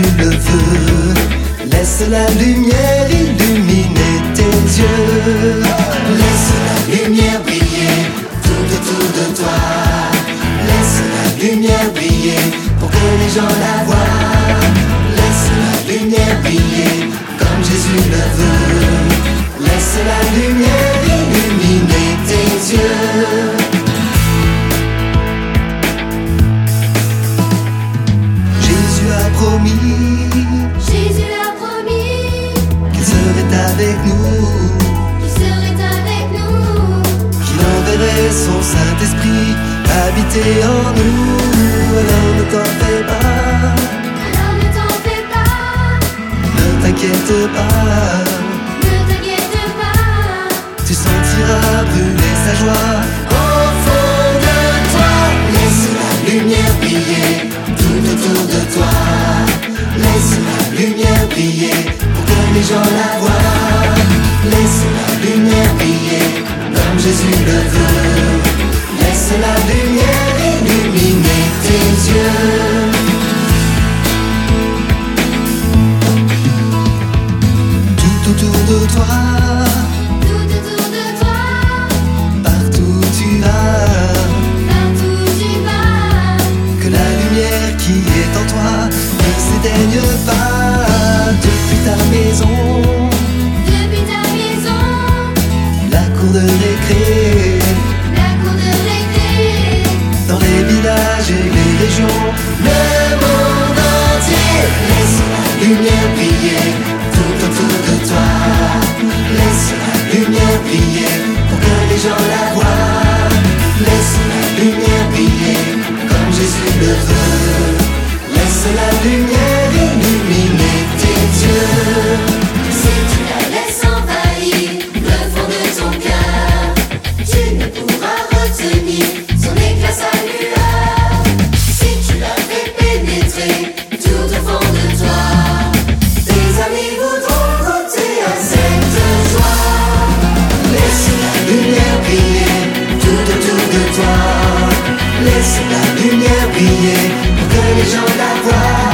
le veut. Laisse la lumière illuminer tes yeux. Laisse la lumière briller tout autour de toi. Laisse la lumière briller pour que les gens la voient. Laisse la lumière briller comme Jésus le veut. Laisse la lumière illuminer tes yeux. Jésus a promis qu'il serait avec nous, qu'il enverrait son Saint-Esprit habiter en nous. Alors ne t'en fais pas, ne t'inquiète pas, tu sentiras brûler sa joie au fond de toi. Laisse la lumière briller tout autour de toi. Laisse la lumière briller pour que les gens la voient. Laisse la lumière briller comme Jésus le veut. Laisse la lumière illuminer tes yeux. Tout autour de toi, partout tu vas, que la lumière qui est en toi ne s'éteigne pas. Depuis ta maison, la cour de récré, dans les villages et les régions, le monde entier. Laisse la lumière briller tout autour de toi. Laisse la lumière briller pour que les gens la voient. Laisse la lumière briller comme Jésus le veut. Laisse la lumière illuminer tes yeux. Si tu la laisses envahir le fond de ton cœur, tu ne pourras retenir son éclat, sa lueur. Si tu la fais pénétrer tout au fond de toi, tes amis voudront goûter à cette joie. Laisse la lumière briller tout autour de toi. Laisse la lumière briller pour que les gens la voient.